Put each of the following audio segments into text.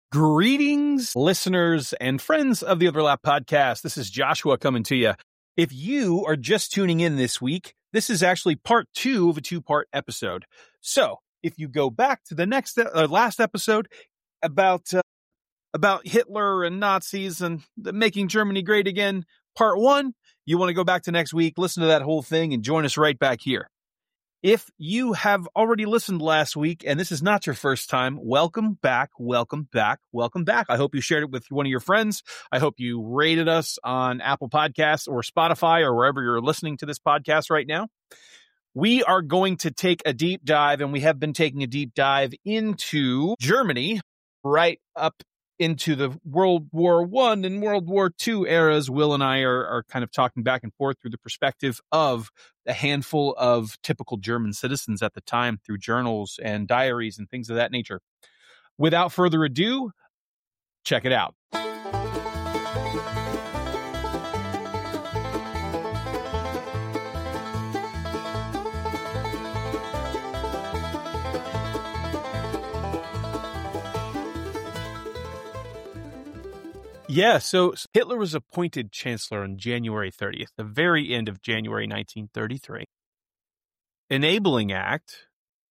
Greetings, listeners and friends of the Overlap Podcast. This is Joshua coming to you. If you are just tuning in this week, this is actually part 2 of a 2-part episode. So if you go back to the last episode about Hitler and Nazis and making Germany great again, part 1, you want to go back to next week, listen to that whole thing, and join us right back here. If you have already listened last week and this is not your first time, welcome back, welcome back, welcome back. I hope you shared it with one of your friends. I hope you rated us on Apple Podcasts or Spotify or wherever you're listening to this podcast right now. We are going to take a deep dive, and we have been taking a deep dive into Germany right up into the World War I and World War II eras. Will and I are kind of talking back and forth through the perspective of a handful of typical German citizens at the time through journals and diaries and things of that nature. Without further ado, check it out. Yeah, so Hitler was appointed chancellor on January 30th, the very end of January 1933. Enabling Act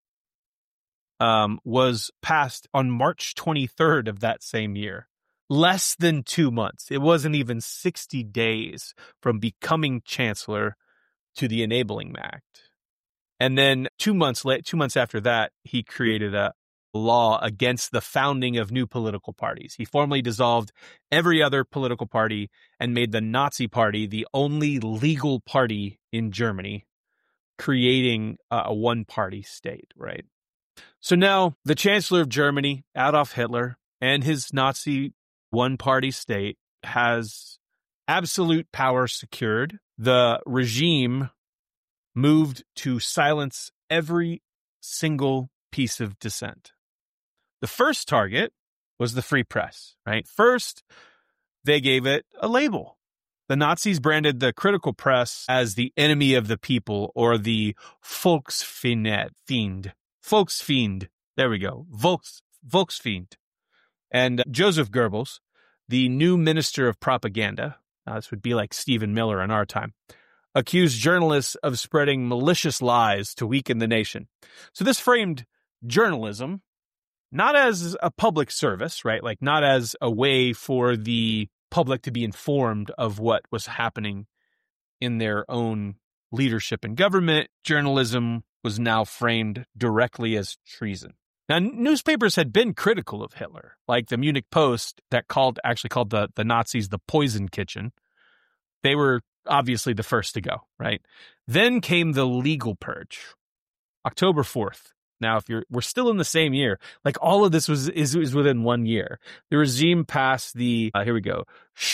was passed on March 23rd of that same year. Less than 2 months. It wasn't even 60 days from becoming chancellor to the Enabling Act. And then 2 months after that, he created a law against the founding of new political parties. He formally dissolved every other political party and made the Nazi Party the only legal party in Germany, creating a one-party state, right? So now the Chancellor of Germany, Adolf Hitler, and his Nazi one-party state has absolute power secured. The regime moved to silence every single piece of dissent. The first target was the free press, right? First, they gave it a label. The Nazis branded the critical press as the enemy of the people, or the Volksfiend. Volksfiend. There we go. Volksfiend. And Joseph Goebbels, the new minister of propaganda, this would be like Stephen Miller in our time, accused journalists of spreading malicious lies to weaken the nation. So this framed journalism not as a public service, right? Like not as a way for the public to be informed of what was happening in their own leadership and government. Journalism was now framed directly as treason. Now, newspapers had been critical of Hitler, like the Munich Post that actually called the Nazis the poison kitchen. They were obviously the first to go, right? Then came the legal purge, October 4th. Now, we're still in the same year, like all of this is within 1 year. The regime passed the, here we go,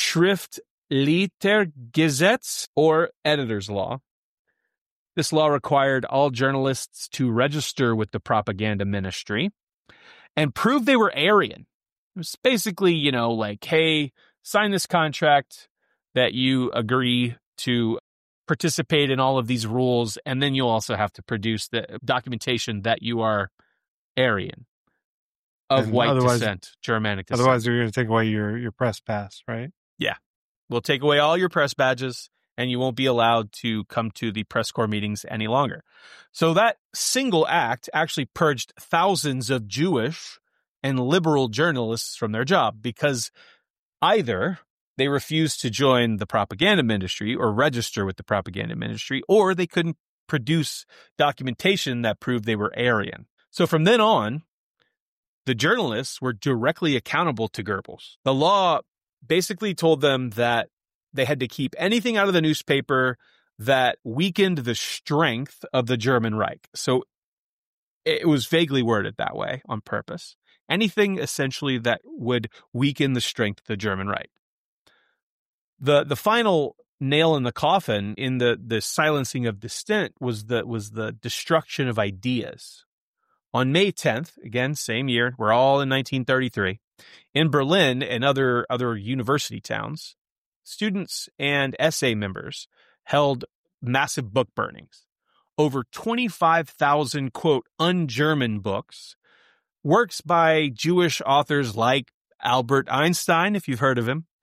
Schriftstellergesetz, or editor's law. This law required all journalists to register with the propaganda ministry and prove they were Aryan. It was basically, like, hey, sign this contract that you agree to participate in all of these rules, and then you'll also have to produce the documentation that you are Aryan, of white descent, Germanic descent. Otherwise, they're going to take away your press pass, right? Yeah. We'll take away all your press badges, and you won't be allowed to come to the press corps meetings any longer. So that single act actually purged thousands of Jewish and liberal journalists from their job, because either they refused to join the propaganda ministry or register with the propaganda ministry, or they couldn't produce documentation that proved they were Aryan. So from then on, the journalists were directly accountable to Goebbels. The law basically told them that they had to keep anything out of the newspaper that weakened the strength of the German Reich. So it was vaguely worded that way on purpose. Anything essentially that would weaken the strength of the German Reich. The final nail in the coffin in the silencing of dissent was the destruction of ideas. On May 10th, again, same year, we're all in 1933, in Berlin and other university towns, students and SA members held massive book burnings. Over 25,000, quote, un-German books, works by Jewish authors like Albert Einstein, if you've heard of him.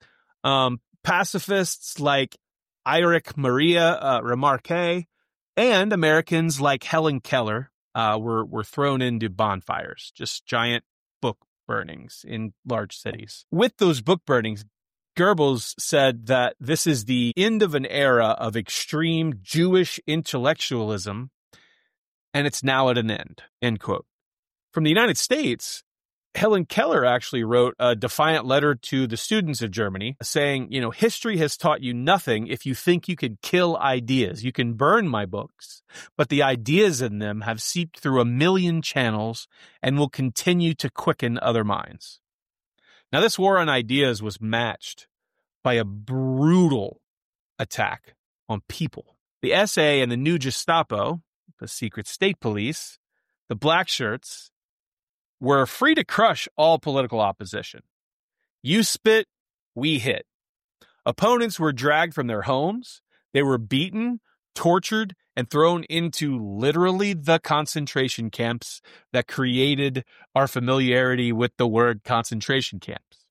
Pacifists like Erich Maria Remarque and Americans like Helen Keller were thrown into bonfires, just giant book burnings in large cities. With those book burnings, Goebbels said that this is the end of an era of extreme Jewish intellectualism, and it's now at an end, end quote. From the United States, Helen Keller actually wrote a defiant letter to the students of Germany saying, history has taught you nothing if you think you can kill ideas. You can burn my books, but the ideas in them have seeped through 1 million channels and will continue to quicken other minds. Now, this war on ideas was matched by a brutal attack on people. The SA and the new Gestapo, the secret state police, the black shirts, were free to crush all political opposition. You spit, we hit. Opponents were dragged from their homes. They were beaten, tortured, and thrown into literally the concentration camps that created our familiarity with the word concentration camps.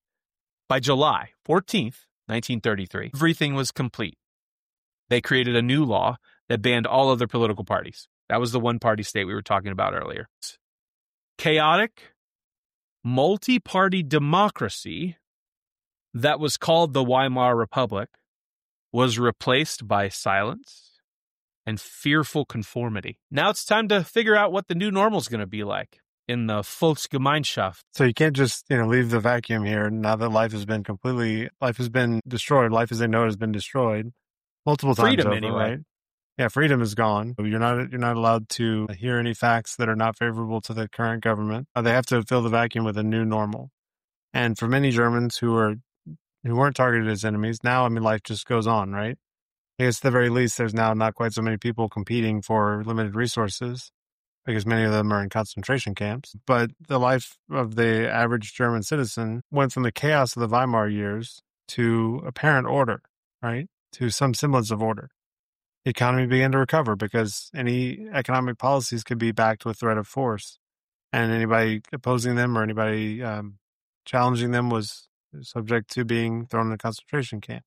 By July 14th, 1933, everything was complete. They created a new law that banned all other political parties. That was the one-party state we were talking about earlier. Chaotic, multi-party democracy that was called the Weimar Republic was replaced by silence and fearful conformity. Now it's time to figure out what the new normal is going to be like in the Volksgemeinschaft. So you can't just, leave the vacuum here now that life has been destroyed. Life as they know it has been destroyed multiple times Freedom, over, anyway. right? Yeah, freedom is gone. You're not allowed to hear any facts that are not favorable to the current government. They have to fill the vacuum with a new normal. And for many Germans who weren't targeted as enemies, now life just goes on, right? I guess at the very least, there's now not quite so many people competing for limited resources because many of them are in concentration camps. But the life of the average German citizen went from the chaos of the Weimar years to apparent order, right? To some semblance of order. The economy began to recover because any economic policies could be backed with threat of force. And anybody opposing them or anybody challenging them was subject to being thrown in a concentration camp.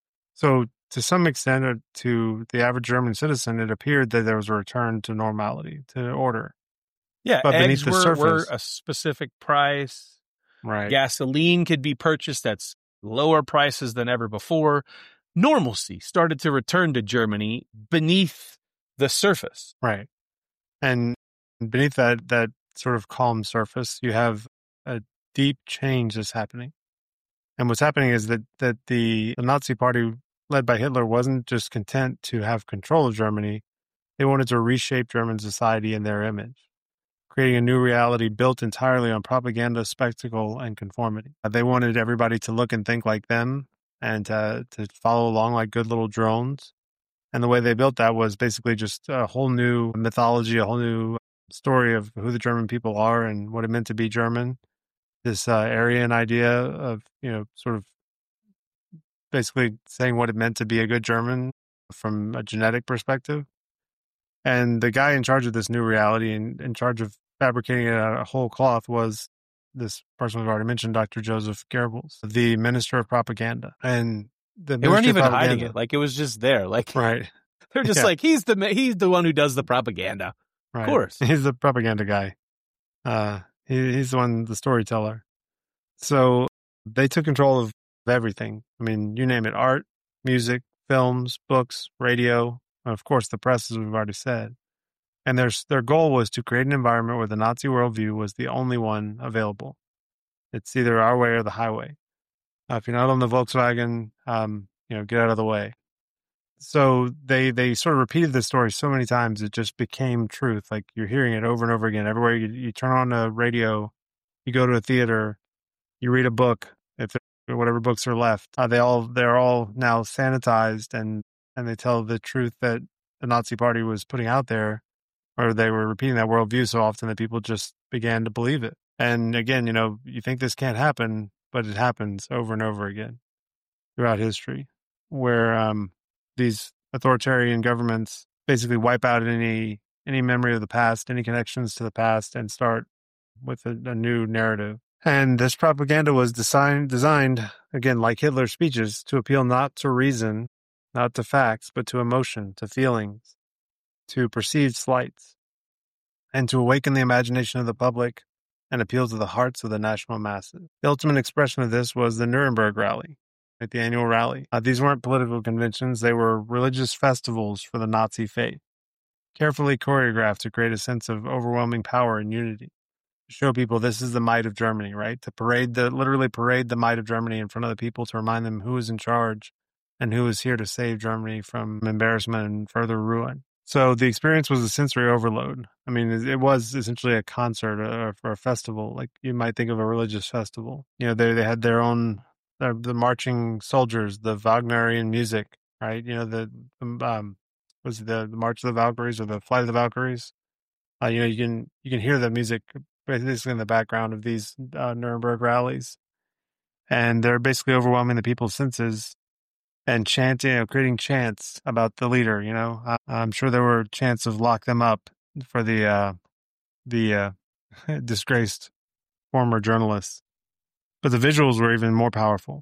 So to some extent, to the average German citizen, it appeared that there was a return to normality, to order. Yeah, but eggs beneath the surface, were a specific price. Right. Gasoline could be purchased at lower prices than ever before. Normalcy started to return to Germany beneath the surface. Right. And beneath that sort of calm surface, you have a deep change that's happening. And what's happening is that the Nazi Party led by Hitler wasn't just content to have control of Germany. They wanted to reshape German society in their image, creating a new reality built entirely on propaganda, spectacle, and conformity. They wanted everybody to look and think like them and to follow along like good little drones. And the way they built that was basically just a whole new mythology, a whole new story of who the German people are and what it meant to be German. This Aryan idea of, sort of basically saying what it meant to be a good German from a genetic perspective. And the guy in charge of this new reality and in charge of fabricating it out of whole cloth was this person we've already mentioned, Dr. Joseph Goebbels, the Minister of Propaganda. And they weren't even hiding it. Like, it was just there. Like, right. They're just like, he's the one who does the propaganda. Right. Of course. He's the propaganda guy. He's the one, the storyteller. So they took control of everything. You name it, art, music, films, books, radio, and of course the press, as we've already said. And their goal was to create an environment where the Nazi worldview was the only one available. It's either our way or the highway. If you're not on the Volkswagen, get out of the way. So they sort of repeated this story so many times, it just became truth. Like, you're hearing it over and over again. Everywhere you turn on a radio, you go to a theater, you read a book, whatever books are left, they're all now sanitized and they tell the truth that the Nazi Party was putting out there, or they were repeating that worldview so often that people just began to believe it. And again, you think this can't happen, but it happens over and over again throughout history, where these authoritarian governments basically wipe out any memory of the past, any connections to the past, and start with a new narrative. And this propaganda was designed, again, like Hitler's speeches, to appeal not to reason, not to facts, but to emotion, to feelings, to perceived slights, and to awaken the imagination of the public and appeal to the hearts of the national masses. The ultimate expression of this was the Nuremberg Rally, at the annual rally. These weren't political conventions, they were religious festivals for the Nazi faith, carefully choreographed to create a sense of overwhelming power and unity. To show people this is the might of Germany, right? To literally parade the might of Germany in front of the people to remind them who is in charge and who is here to save Germany from embarrassment and further ruin. So the experience was a sensory overload. I mean, it was essentially a concert or a festival, like you might think of a religious festival. You know, they had their own, the marching soldiers, the Wagnerian music, right? You know, was it the March of the Valkyries or the Flight of the Valkyries? You know, you can hear the music basically in the background of these Nuremberg rallies, and they're basically overwhelming the people's senses and chanting, creating chants about the leader. You know, I'm sure there were chants of "lock them up" for the disgraced former journalists, but the visuals were even more powerful.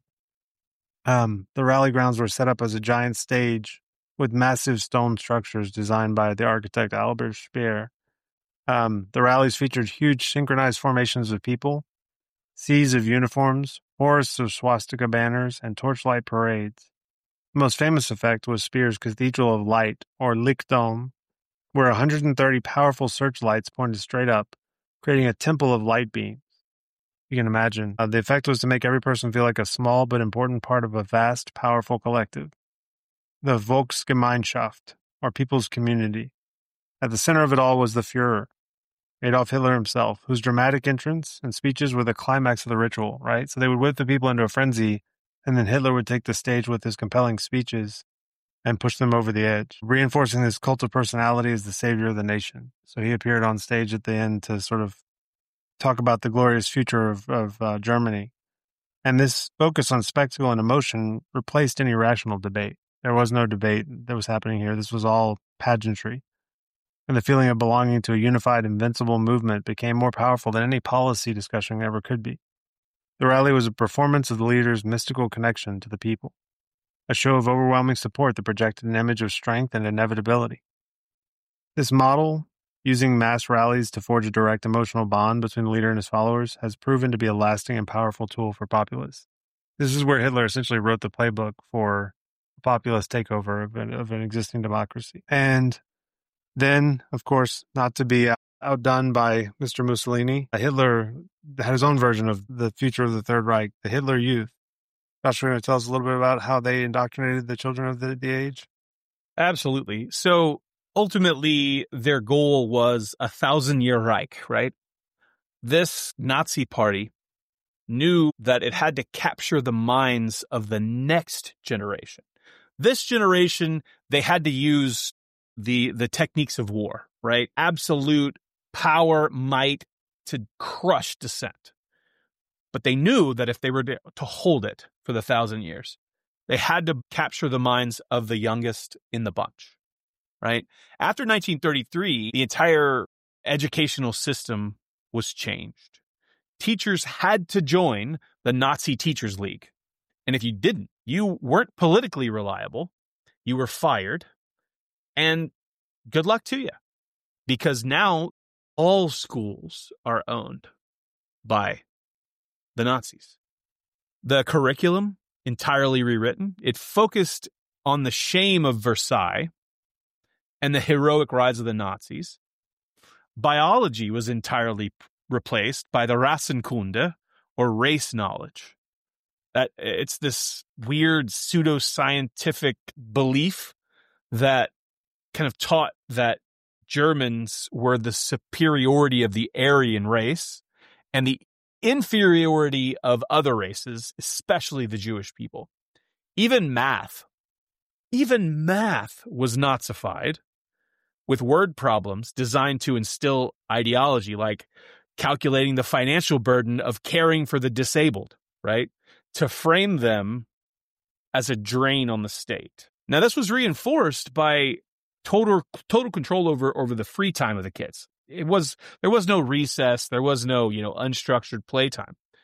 The rally grounds were set up as a giant stage with massive stone structures designed by the architect Albert Speer. The rallies featured huge synchronized formations of people, seas of uniforms, forests of swastika banners, and torchlight parades. The most famous effect was Speer's Cathedral of Light, or Lichtdom, where 130 powerful searchlights pointed straight up, creating a temple of light beams. You can imagine. The effect was to make every person feel like a small but important part of a vast, powerful collective. The Volksgemeinschaft, or people's community. At the center of it all was the Führer, Adolf Hitler himself, whose dramatic entrance and speeches were the climax of the ritual, right? So they would whip the people into a frenzy, and then Hitler would take the stage with his compelling speeches and push them over the edge, reinforcing his cult of personality as the savior of the nation. So he appeared on stage at the end to sort of talk about the glorious future of Germany. And this focus on spectacle and emotion replaced any rational debate. There was no debate that was happening here. This was all pageantry. And the feeling of belonging to a unified, invincible movement became more powerful than any policy discussion ever could be. The rally was a performance of the leader's mystical connection to the people, a show of overwhelming support that projected an image of strength and inevitability. This model, using mass rallies to forge a direct emotional bond between the leader and his followers, has proven to be a lasting and powerful tool for populists. This is where Hitler essentially wrote the playbook for a populist takeover of an existing democracy. And then, of course, not to be outdone by Mr. Mussolini, Hitler had his own version of the future of the Third Reich, the Hitler Youth. Joshua, going to tell us a little bit about how they indoctrinated the children of the age? Absolutely. So ultimately, their goal was 1,000-year Reich, right? This Nazi party knew that it had to capture the minds of the next generation. This generation, they had to use the techniques of war, right? Absolute power, might to crush dissent. But they knew that if they were to hold it for the 1,000 years, they had to capture the minds of the youngest in the bunch, right? After 1933, the entire educational system was changed. Teachers had to join the Nazi Teachers League. And if you didn't, you weren't politically reliable, you were fired, and good luck to you. Because now all schools are owned by the Nazis. The curriculum, entirely rewritten, it focused on the shame of Versailles and the heroic rise of the Nazis. Biology was entirely replaced by the Rassenkunde, or race knowledge. That it's this weird pseudoscientific belief that kind of taught that Germans were the superiority of the Aryan race and the inferiority of other races, especially the Jewish people. Even math was Nazified, with word problems designed to instill ideology, like calculating the financial burden of caring for the disabled, right? To frame them as a drain on the state. Now, this was reinforced by total control over the free time of the kids. There was no recess, there was no, unstructured playtime.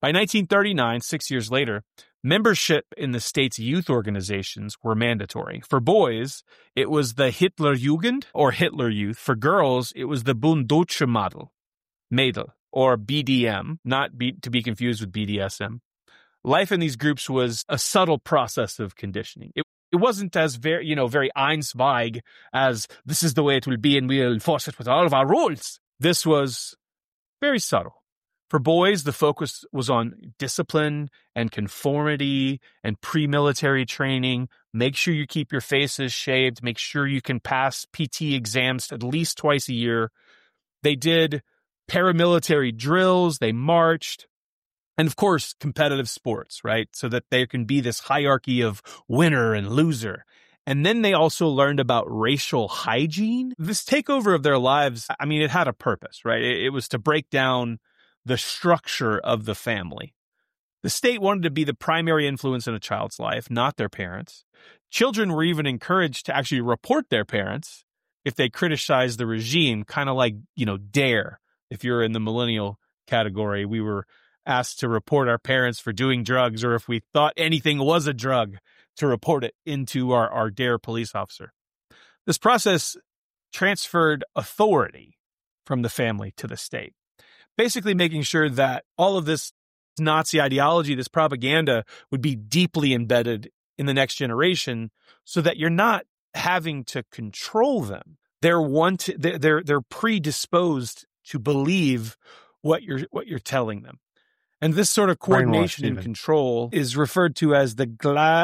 By 1939, 6 years later, membership in the state's youth organizations were mandatory. For boys, it was the Hitlerjugend or Hitler Youth. For girls, it was the Bund Deutsche Mädel, or BDM, to be confused with BDSM. Life in these groups was a subtle process of conditioning. It wasn't as very Einsweig as this is the way it will be and we'll enforce it with all of our rules. This was very subtle. For boys, the focus was on discipline and conformity and pre-military training. Make sure you keep your faces shaved. Make sure you can pass PT exams at least twice a year. They did paramilitary drills. They marched. And of course, competitive sports, right? So that there can be this hierarchy of winner and loser. And then they also learned about racial hygiene. This takeover of their lives, I mean, it had a purpose, right? It was to break down the structure of the family. The state wanted to be the primary influence in a child's life, not their parents. Children were even encouraged to actually report their parents if they criticized the regime, kind of like, DARE. If you're in the millennial category, we were asked to report our parents for doing drugs, or if we thought anything was a drug, to report it into our DARE police officer. This process transferred authority from the family to the state, basically making sure that all of this Nazi ideology, this propaganda, would be deeply embedded in the next generation so that you're not having to control them. They're predisposed to believe what you're telling them. And this sort of coordination and control is referred to as the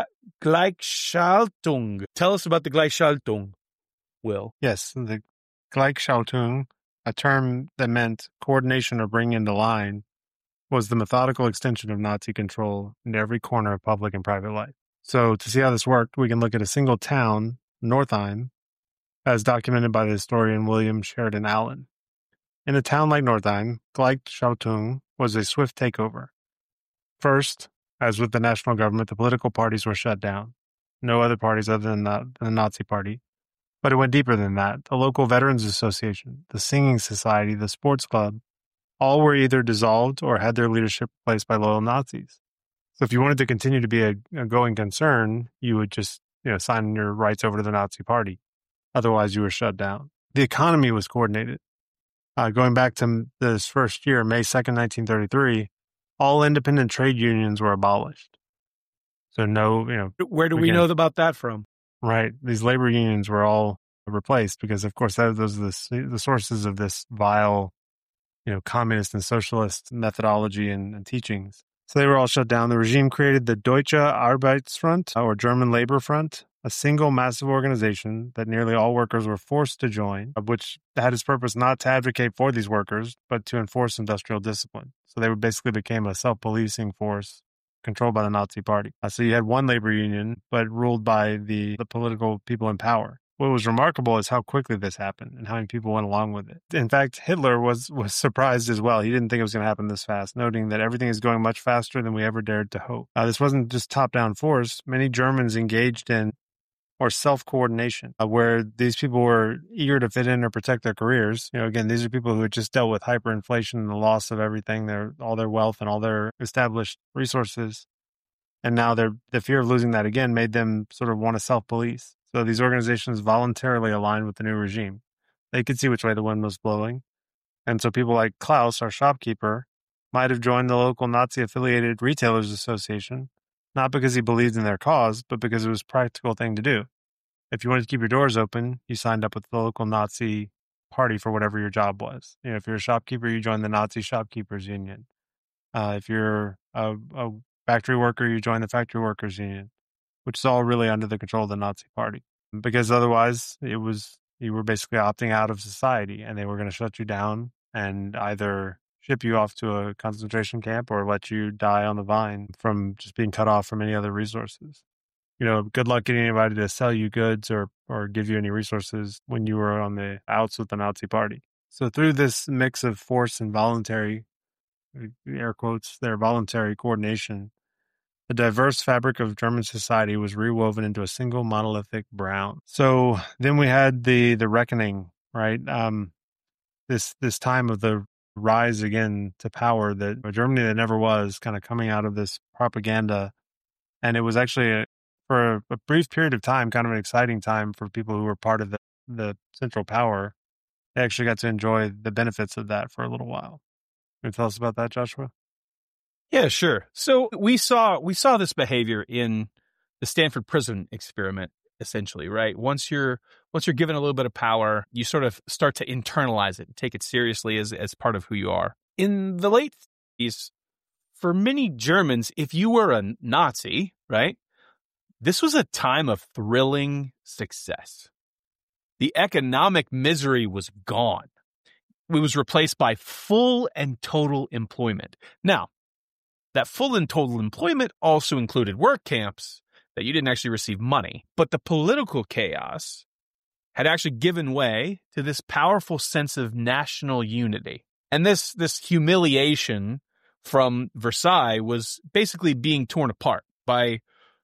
Gleichschaltung. Tell us about the Gleichschaltung, Will. Yes, the Gleichschaltung, a term that meant coordination or bringing into line, was the methodical extension of Nazi control into every corner of public and private life. So to see how this worked, we can look at a single town, Northeim, as documented by the historian William Sheridan Allen. In a town like Northeim, Gleichschaltung was a swift takeover. First, as with the national government, the political parties were shut down. No other parties other than the Nazi Party. But it went deeper than that. The local Veterans Association, the Singing Society, the sports club, all were either dissolved or had their leadership replaced by loyal Nazis. So if you wanted to continue to be a going concern, you would just sign your rights over to the Nazi Party. Otherwise, you were shut down. The economy was coordinated. Going back to this first year, May 2nd, 1933, all independent trade unions were abolished. So Where do we know about that from? Right. These labor unions were all replaced because, of course, those are the sources of this vile, communist and socialist methodology and teachings. So they were all shut down. The regime created the Deutsche Arbeitsfront, or German Labor Front, a single massive organization that nearly all workers were forced to join, which had its purpose not to advocate for these workers, but to enforce industrial discipline. So they basically became a self-policing force controlled by the Nazi Party. So you had one labor union, but ruled by the political people in power. What was remarkable is how quickly this happened and how many people went along with it. In fact, Hitler was surprised as well. He didn't think it was going to happen this fast, noting that everything is going much faster than we ever dared to hope. This wasn't just top-down force. Many Germans engaged in or self-coordination, where these people were eager to fit in or protect their careers. Again, these are people who had just dealt with hyperinflation and the loss of everything, all their wealth and all their established resources. And now the fear of losing that again made them sort of want to self-police. So these organizations voluntarily aligned with the new regime. They could see which way the wind was blowing. And so people like Klaus, our shopkeeper, might have joined the local Nazi-affiliated Retailers Association, not because he believed in their cause, but because it was a practical thing to do. If you wanted to keep your doors open, you signed up with the local Nazi party for whatever your job was. If you're a shopkeeper, you join the Nazi Shopkeepers Union. If you're a factory worker, you join the Factory Workers Union, which is all really under the control of the Nazi Party. Because otherwise, you were basically opting out of society, and they were going to shut you down and either ship you off to a concentration camp or let you die on the vine from just being cut off from any other resources. Good luck getting anybody to sell you goods or give you any resources when you were on the outs with the Nazi Party. So through this mix of force and voluntary, air quotes, their voluntary coordination, the diverse fabric of German society was rewoven into a single monolithic brown. So then we had the reckoning, right? This time of the rise again to power, that Germany that never was, kind of coming out of this propaganda. And it was actually, for a brief period of time, kind of an exciting time for people who were part of the Central Power. They actually got to enjoy the benefits of that for a little while. Can you tell us about that, Joshua? Yeah, sure. So we saw this behavior in the Stanford Prison experiment, essentially, right? Once you're given a little bit of power, you sort of start to internalize it and take it seriously as part of who you are. In the late 50s, for many Germans, if you were a Nazi, right, this was a time of thrilling success. The economic misery was gone. It was replaced by full and total employment. Now, that full and total employment also included work camps that you didn't actually receive money. But the political chaos had actually given way to this powerful sense of national unity. And this humiliation from Versailles was basically being torn apart by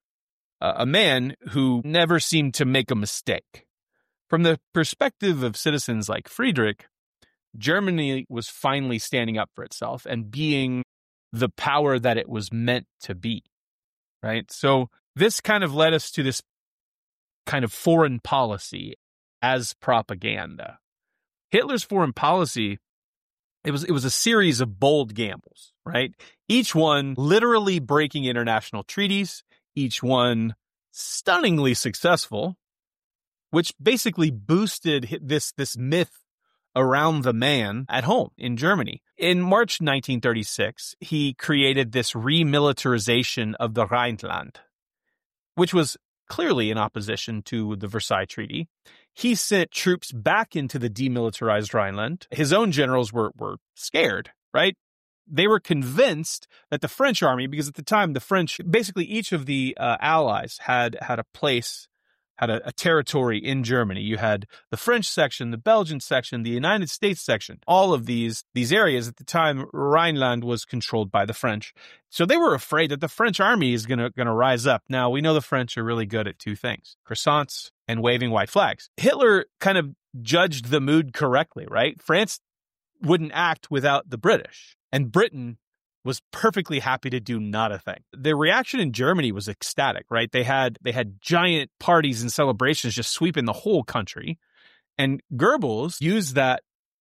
a man who never seemed to make a mistake. From the perspective of citizens like Friedrich, Germany was finally standing up for itself and being the power that it was meant to be, right? So this kind of led us to this kind of foreign policy as propaganda. Hitler's foreign policy, it was a series of bold gambles, right? Each one literally breaking international treaties, each one stunningly successful, which basically boosted this myth around the man at home in Germany. In March 1936, he created this remilitarization of the Rhineland, which was clearly in opposition to the Versailles Treaty. He sent troops back into the demilitarized Rhineland. His own generals were scared, right? They were convinced that the French army, because at the time the French, basically each of the allies had a place, had a territory in Germany. You had the French section, the Belgian section, the United States section. All of these areas at the time, Rhineland was controlled by the French. So they were afraid that the French army is going to rise up. Now, we know the French are really good at two things: croissants and waving white flags. Hitler kind of judged the mood correctly, right? France wouldn't act without the British, and Britain was perfectly happy to do not a thing. The reaction in Germany was ecstatic, right? They had giant parties and celebrations just sweeping the whole country. And Goebbels used that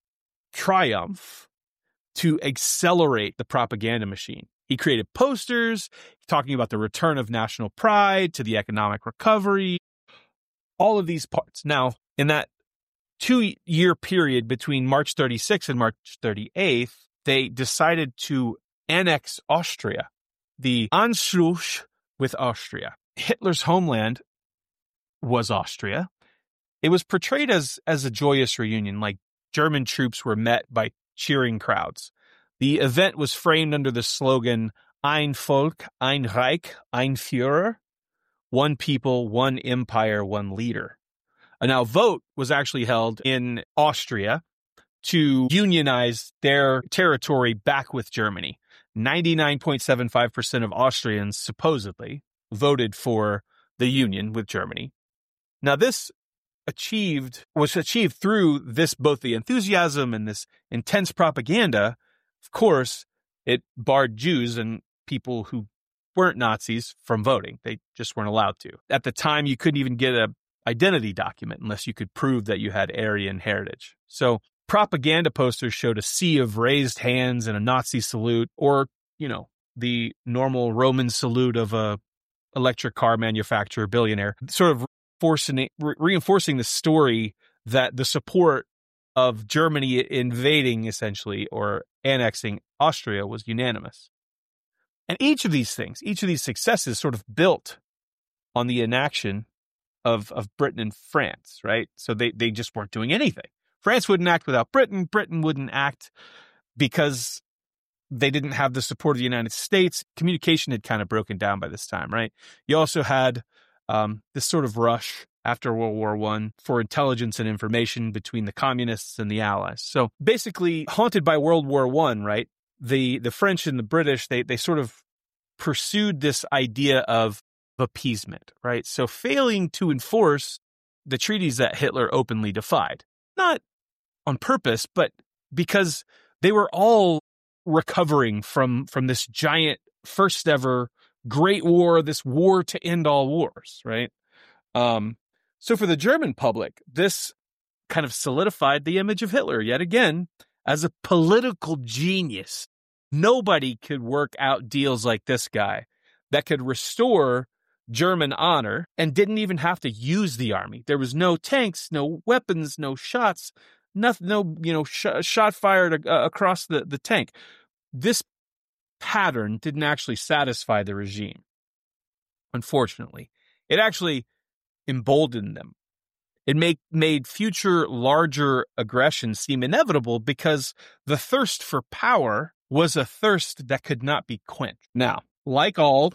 triumph to accelerate the propaganda machine. He created posters talking about the return of national pride to the economic recovery, all of these parts. Now, in that 2-year period between March 36th and March 38th, they decided to annex Austria, the Anschluss with Austria. Hitler's homeland was Austria. It was portrayed as a joyous reunion, like German troops were met by cheering crowds. The event was framed under the slogan, Ein Volk, ein Reich, ein Führer, one people, one empire, one leader. Now, a vote was actually held in Austria to unionize their territory back with Germany. 99.75% of Austrians supposedly voted for the union with Germany. Now, this was achieved through both the enthusiasm and this intense propaganda. Of course, it barred Jews and people who weren't Nazis from voting. They just weren't allowed to. At the time, you couldn't even get an identity document unless you could prove that you had Aryan heritage. So propaganda posters showed a sea of raised hands and a Nazi salute, or, the normal Roman salute of a electric car manufacturer billionaire, sort of reinforcing the story that the support of Germany invading, essentially, or annexing Austria was unanimous. And each of these successes sort of built on the inaction of Britain and France, right? So they just weren't doing anything. France wouldn't act without Britain. Britain wouldn't act because they didn't have the support of the United States. Communication had kind of broken down by this time, right? You also had this sort of rush after World War I for intelligence and information between the communists and the Allies. So basically, haunted by World War I, right? The French and the British, they sort of pursued this idea of appeasement, right? So failing to enforce the treaties that Hitler openly defied, not on purpose, but because They were all recovering from this giant first ever great war, this war to end all wars, right? So for the German public, this kind of solidified the image of Hitler yet again as a political genius. Nobody could work out deals like this guy that could restore German honor and didn't even have to use the army. There was no tanks, no weapons, no shots, nothing, no shot fired across the tank. This pattern didn't actually satisfy the regime. Unfortunately, it actually emboldened them. It made future larger aggressions seem inevitable because the thirst for power was a thirst that could not be quenched. Now, like all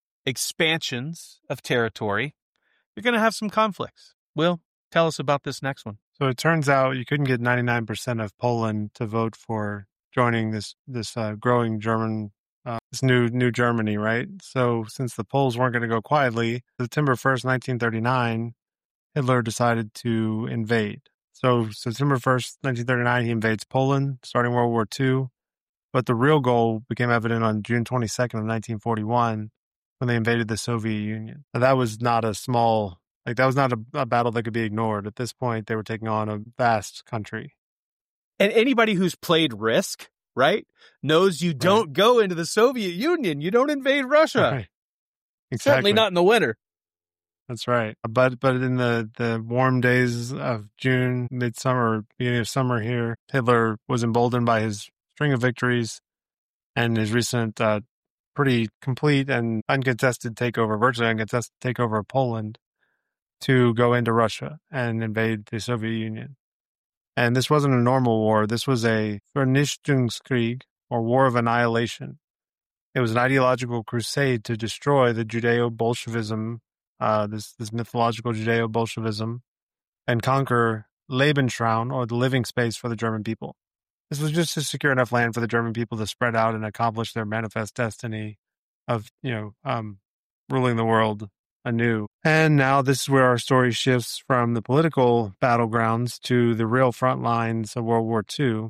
expansions of territory, you're going to have some conflicts. Will, tell us about this next one. So it turns out you couldn't get 99% of Poland to vote for joining this growing German, this new Germany, right? So since the Poles weren't going to go quietly, September 1st, 1939, Hitler decided to invade. So September 1st, 1939, he invades Poland, starting World War II. But the real goal became evident on June 22nd of 1941 when they invaded the Soviet Union. Now, that was not a small, that was not a battle that could be ignored. At this point, they were taking on a vast country. And anybody who's played Risk, right, knows you don't go into the Soviet Union. You don't invade Russia. Right. Exactly. Certainly not in the winter. That's right. But in the warm days of June, midsummer, beginning of summer here, Hitler was emboldened by his string of victories and his recent pretty complete and virtually uncontested takeover of Poland, to go into Russia and invade the Soviet Union. And this wasn't a normal war. This was a Vernichtungskrieg, or War of Annihilation. It was an ideological crusade to destroy the Judeo-Bolshevism, this mythological Judeo-Bolshevism, and conquer Lebensraum, or the living space for the German people. This was just to secure enough land for the German people to spread out and accomplish their manifest destiny of, ruling the world anew. And now this is where our story shifts from the political battlegrounds to the real front lines of World War II.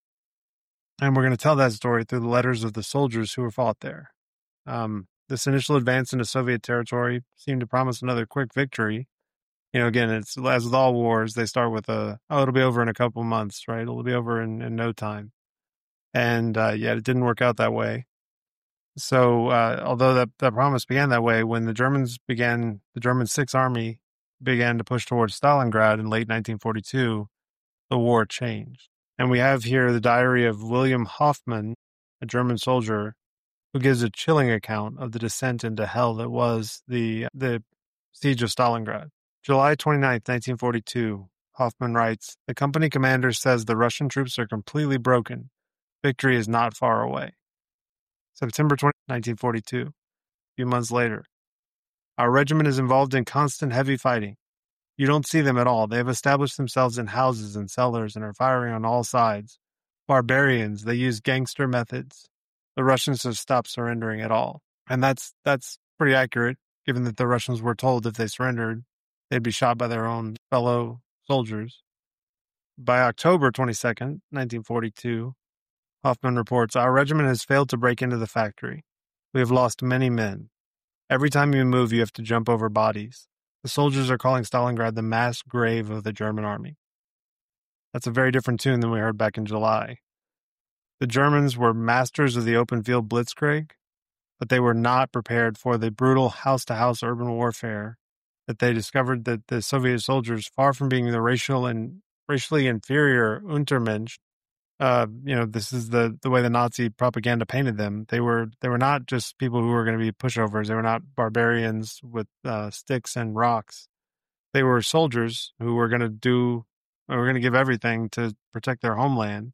And we're going to tell that story through the letters of the soldiers who were fought there. This initial advance into Soviet territory seemed to promise another quick victory. Again, it's as with all wars, they start with it'll be over in a couple months, right? It'll be over in no time. And it didn't work out that way. So although that promise began that way, when the German Sixth Army began to push towards Stalingrad in late 1942, the war changed. And we have here the diary of William Hoffman, a German soldier, who gives a chilling account of the descent into hell that was the siege of Stalingrad. July 29th, 1942, Hoffman writes, "The company commander says the Russian troops are completely broken. Victory is not far away." September 20, 1942, a few months later. "Our regiment is involved in constant heavy fighting. You don't see them at all. They have established themselves in houses and cellars and are firing on all sides. Barbarians, they use gangster methods. The Russians have stopped surrendering at all." And that's pretty accurate, given that the Russians were told if they surrendered, they'd be shot by their own fellow soldiers. By October 22nd, 1942, Hoffman reports, "Our regiment has failed to break into the factory. We have lost many men. Every time you move, you have to jump over bodies. The soldiers are calling Stalingrad the mass grave of the German army." That's a very different tune than we heard back in July. The Germans were masters of the open field blitzkrieg, but they were not prepared for the brutal house-to-house urban warfare that they discovered that the Soviet soldiers, far from being the racially inferior Untermensch, this is the way the Nazi propaganda painted them. They were not just people who were going to be pushovers. They were not barbarians with sticks and rocks. They were soldiers who were going to give everything to protect their homeland.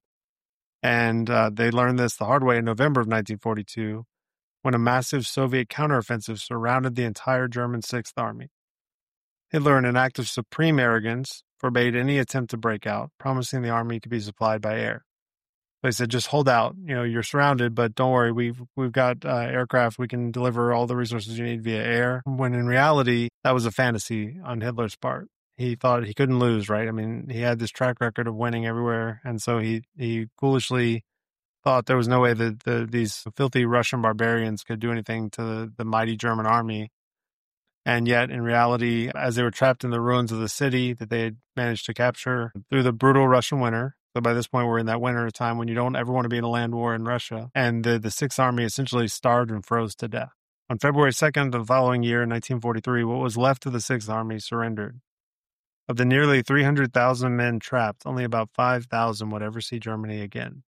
And they learned this the hard way in November of 1942, when a massive Soviet counteroffensive surrounded the entire German Sixth Army. Hitler, in an act of supreme arrogance, forbade any attempt to break out, promising the army to be supplied by air. They said, "Just hold out. You're surrounded, but don't worry. We've got aircraft. We can deliver all the resources you need via air." When in reality, that was a fantasy on Hitler's part. he thought he couldn't lose, right? I mean, he had this track record of winning everywhere. And so he foolishly thought there was no way that these filthy Russian barbarians could do anything to the mighty German army. And yet, in reality, as they were trapped in the ruins of the city that they had managed to capture through the brutal Russian winter, so by this point, we're in that winter time when you don't ever want to be in a land war in Russia, and the Sixth Army essentially starved and froze to death. On February 2nd of the following year, 1943, what was left of the Sixth Army surrendered. Of the nearly 300,000 men trapped, only about 5,000 would ever see Germany again.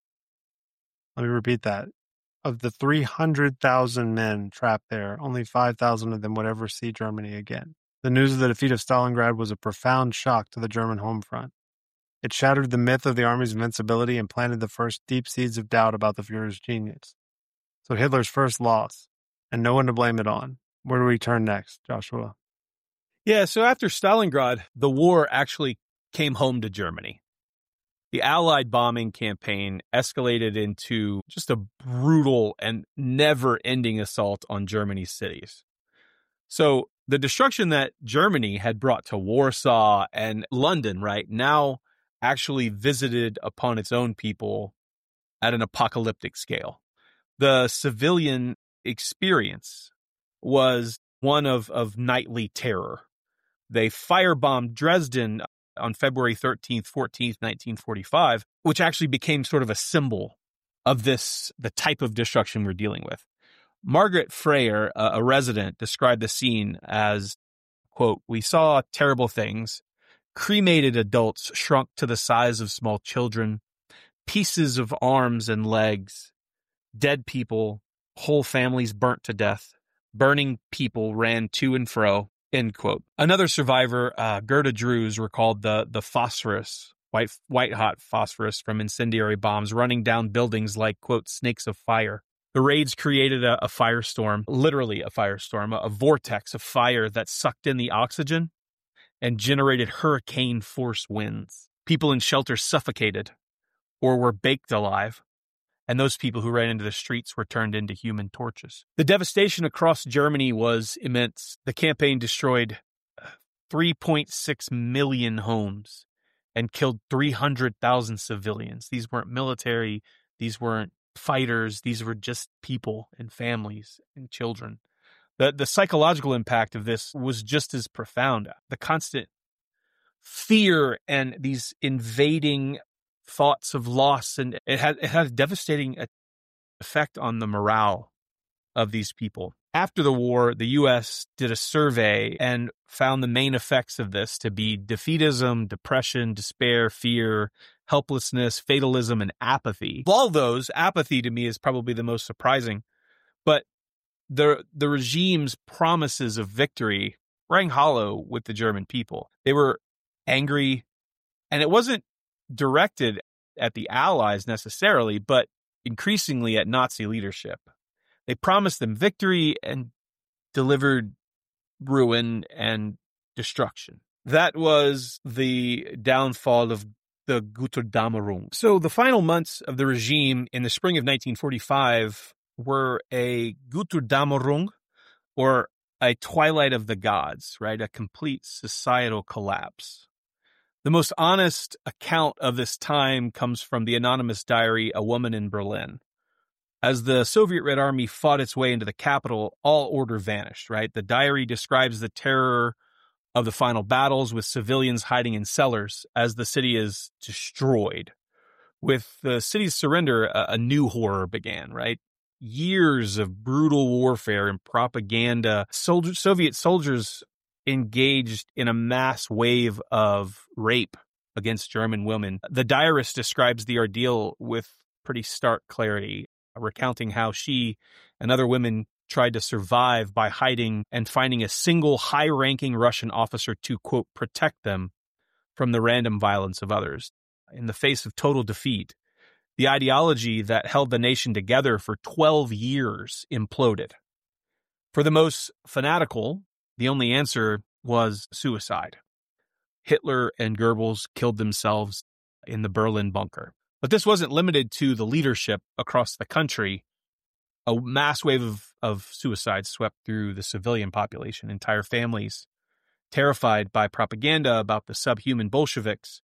Let me repeat that. Of the 300,000 men trapped there, only 5,000 of them would ever see Germany again. The news of the defeat of Stalingrad was a profound shock to the German home front. It shattered the myth of the army's invincibility and planted the first deep seeds of doubt about the Führer's genius. So Hitler's first loss, and no one to blame it on. Where do we turn next, Joshua? Yeah, so after Stalingrad, the war actually came home to Germany. The Allied bombing campaign escalated into just a brutal and never-ending assault on Germany's cities. So the destruction that Germany had brought to Warsaw and London, right, now actually visited upon its own people at an apocalyptic scale. The civilian experience was one of nightly terror. They firebombed Dresden on February 13th, 14th, 1945, which actually became sort of a symbol of the type of destruction we're dealing with. Margaret Freyer, a resident, described the scene as, quote, "We saw terrible things. Cremated adults shrunk to the size of small children, pieces of arms and legs, dead people, whole families burnt to death, burning people ran to and fro," end quote. Another survivor, Gerda Drews, recalled the phosphorus, white-hot phosphorus from incendiary bombs running down buildings like, quote, snakes of fire. The raids created a firestorm, literally a firestorm, a vortex of fire that sucked in the oxygen and generated hurricane-force winds. People in shelters suffocated or were baked alive, and those people who ran into the streets were turned into human torches. The devastation across Germany was immense. The campaign destroyed 3.6 million homes and killed 300,000 civilians. These weren't military, these weren't fighters, these were just people and families and children. The psychological impact of this was just as profound. The constant fear and these invading thoughts of loss, and it had a devastating effect on the morale of these people. After the war, the U.S. did a survey and found the main effects of this to be defeatism, depression, despair, fear, helplessness, fatalism, and apathy. Of all those, apathy to me is probably the most surprising. But the regime's promises of victory rang hollow with the German people. They were angry, and it wasn't directed at the Allies necessarily, but increasingly at Nazi leadership. They promised them victory and delivered ruin and destruction. That was the downfall of the Götterdämmerung. So the final months of the regime in the spring of 1945 were a Götterdämmerung, or a twilight of the gods, right? A complete societal collapse. The most honest account of this time comes from the anonymous diary, A Woman in Berlin. As the Soviet Red Army fought its way into the capital, all order vanished, right? The diary describes the terror of the final battles with civilians hiding in cellars as the city is destroyed. With the city's surrender, a new horror began, right? Years of brutal warfare and propaganda. Soviet soldiers engaged in a mass wave of rape against German women. The diarist describes the ordeal with pretty stark clarity, recounting how she and other women tried to survive by hiding and finding a single high-ranking Russian officer to, quote, protect them from the random violence of others. In the face of total defeat, the ideology that held the nation together for 12 years imploded. For the most fanatical, the only answer was suicide. Hitler and Goebbels killed themselves in the Berlin bunker. But this wasn't limited to the leadership across the country. A mass wave of suicides swept through the civilian population. Entire families terrified by propaganda about the subhuman Bolsheviks,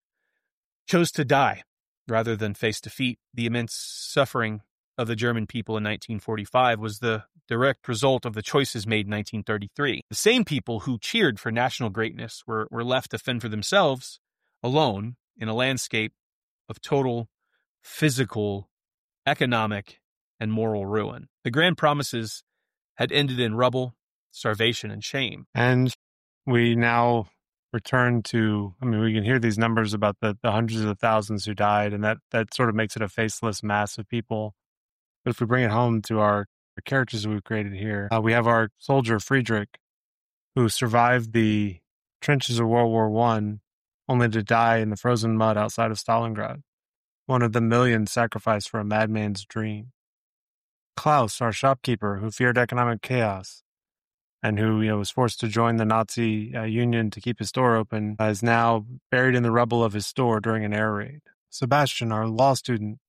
chose to die rather than face defeat. The immense suffering of the German people in 1945 was the direct result of the choices made in 1933. The same people who cheered for national greatness were left to fend for themselves alone in a landscape of total physical, economic, and moral ruin. The grand promises had ended in rubble, starvation, and shame. And we now return to, we can hear these numbers about the hundreds of thousands who died, and that sort of makes it a faceless mass of people. But if we bring it home to our characters we've created here, we have our soldier Friedrich, who survived the trenches of World War I, only to die in the frozen mud outside of Stalingrad, one of the millions sacrificed for a madman's dream. Klaus, our shopkeeper, who feared economic chaos, and who was forced to join the Nazi union to keep his store open, is now buried in the rubble of his store during an air raid. Sebastian, our law student,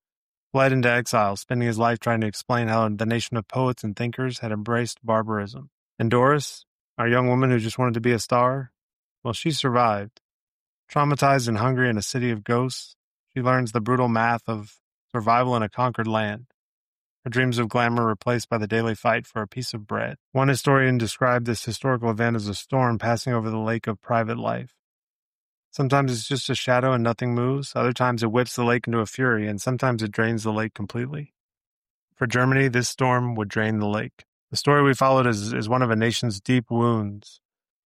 fled into exile, spending his life trying to explain how the nation of poets and thinkers had embraced barbarism. And Doris, our young woman who just wanted to be a star, well, she survived. Traumatized and hungry in a city of ghosts, she learns the brutal math of survival in a conquered land. Her dreams of glamour replaced by the daily fight for a piece of bread. One historian described this historical event as a storm passing over the lake of private life. Sometimes it's just a shadow and nothing moves. Other times it whips the lake into a fury, and sometimes it drains the lake completely. For Germany, this storm would drain the lake. The story we followed is one of a nation's deep wounds,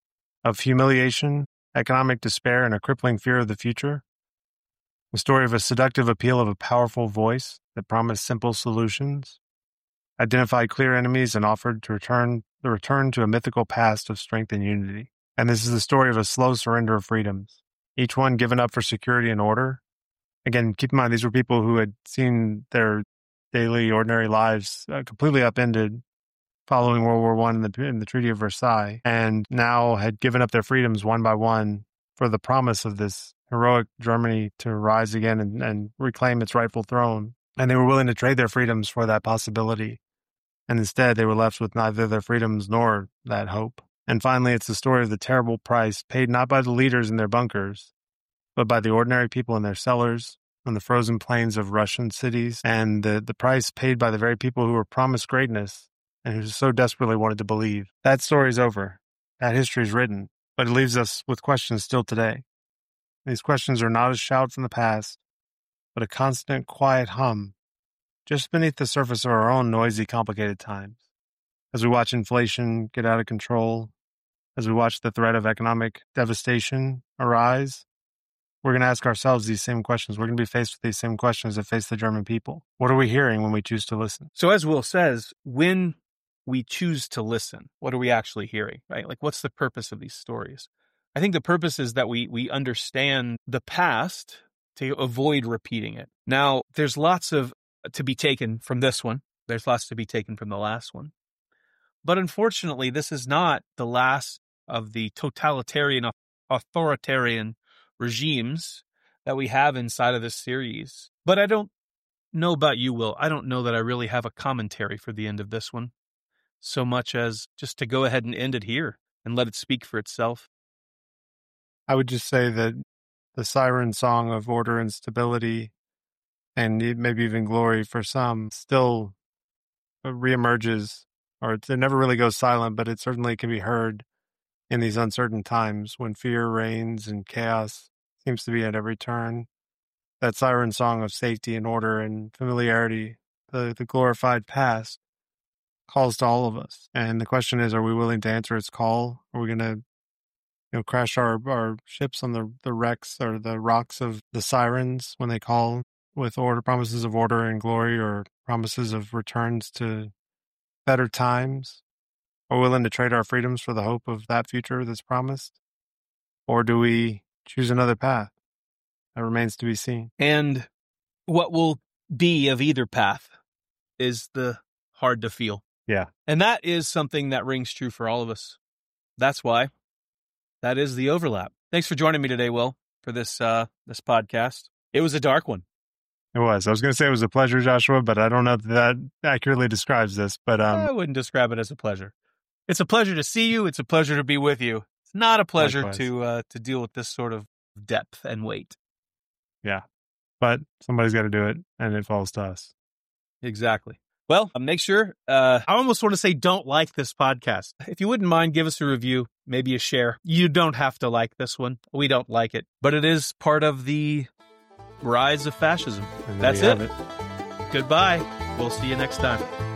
of humiliation, economic despair, and a crippling fear of the future. The story of a seductive appeal of a powerful voice that promised simple solutions, identified clear enemies, and offered to return to a mythical past of strength and unity. And this is the story of a slow surrender of freedoms, each one given up for security and order. Again, keep in mind, these were people who had seen their daily, ordinary lives completely upended following World War I in the Treaty of Versailles, and now had given up their freedoms one by one for the promise of this heroic Germany to rise again and reclaim its rightful throne. And they were willing to trade their freedoms for that possibility. And instead, they were left with neither their freedoms nor that hope. And finally, it's the story of the terrible price paid not by the leaders in their bunkers, but by the ordinary people in their cellars, on the frozen plains of Russian cities, and the price paid by the very people who were promised greatness and who so desperately wanted to believe. That story's over. That history's written, but it leaves us with questions still today. These questions are not a shout from the past, but a constant, quiet hum just beneath the surface of our own noisy, complicated times. As we watch inflation get out of control, as we watch the threat of economic devastation arise, we're going to ask ourselves these same questions. We're going to be faced with these same questions that face the German people. What are we hearing when we choose to listen? So as Will says, when we choose to listen, what are we actually hearing, right? Like, what's the purpose of these stories? I think the purpose is that we understand the past to avoid repeating it. Now, there's lots to be taken from this one. There's lots to be taken from the last one. But unfortunately, this is not the last of the totalitarian, authoritarian regimes that we have inside of this series. But I don't know about you, Will. I don't know that I really have a commentary for the end of this one, so much as just to go ahead and end it here and let it speak for itself. I would just say that the siren song of order and stability, and maybe even glory for some, still reemerges, or it never really goes silent, but it certainly can be heard in these uncertain times when fear reigns and chaos seems to be at every turn. That siren song of safety and order and familiarity, the glorified past, calls to all of us. And the question is, are we willing to answer its call? Are we going to crash our ships on the wrecks or the rocks of the sirens when they call with promises of order and glory, or promises of returns to better times? Are we willing to trade our freedoms for the hope of that future that's promised? Or do we choose another path? That remains to be seen. And what will be of either path is the hard to feel. Yeah. And that is something that rings true for all of us. That's why that is the overlap. Thanks for joining me today, Will, for this podcast. It was a dark one. It was. I was going to say it was a pleasure, Joshua, but I don't know if that accurately describes this. But I wouldn't describe it as a pleasure. It's a pleasure to see you. It's a pleasure to be with you. It's not a pleasure Likewise. to deal with this sort of depth and weight. Yeah. But somebody's got to do it, and it falls to us. Exactly. Well, make sure, I almost want to say don't like this podcast. If you wouldn't mind, give us a review, maybe a share. You don't have to like this one. We don't like it. But it is part of the rise of fascism. And That's there you it. have it. Goodbye. We'll see you next time.